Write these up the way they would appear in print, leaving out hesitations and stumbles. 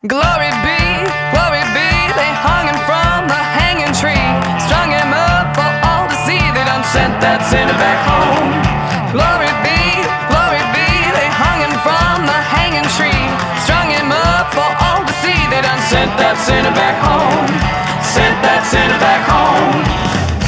Glory be, they hung him from the hanging tree, strung him up for all to see. They done sent that sinner back home. Glory be, they hung him from the hanging tree, strung him up for all to see. They done sent that sinner back home, sent that sinner back home.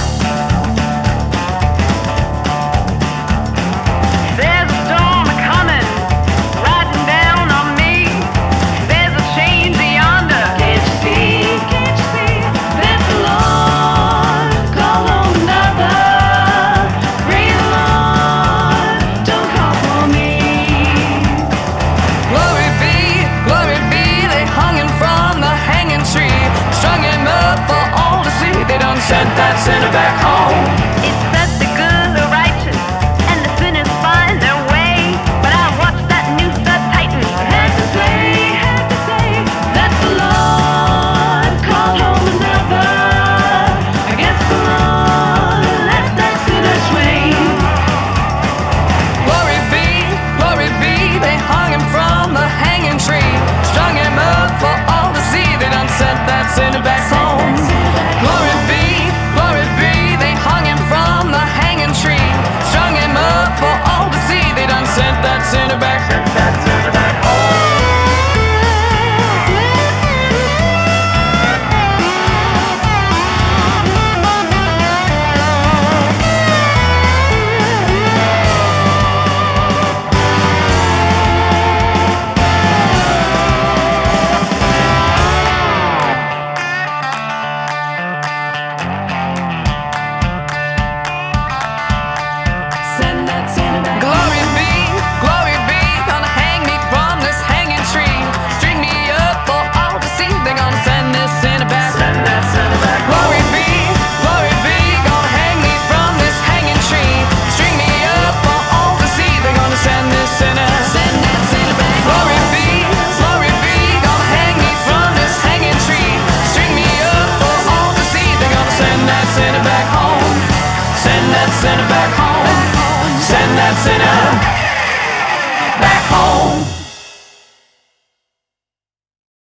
Sent that sinner back home. It says the good are righteous and the sinners find their way, but I watched that noose that tightened. Had to say that the Lord called home another. I guess the Lord let that sinner swing. Glory be, they hung him from the hanging tree, strung him up for all to see. They done sent that sinner back home. Glory be, they hung him from the hanging tree, strung him up for all to see. They done sent that sinner back home. Glory be, gonna hang me from this hanging tree, string me up for all to see. They gonna send this sinner back. Glory be, gonna hang me from this hanging tree, string me up for all to see. They gonna send this sinner. Glory be, gonna hang me from this hanging tree, string me up for all to see. They gonna send that sinner back home. Send that sinner back home. Send that sinner back home.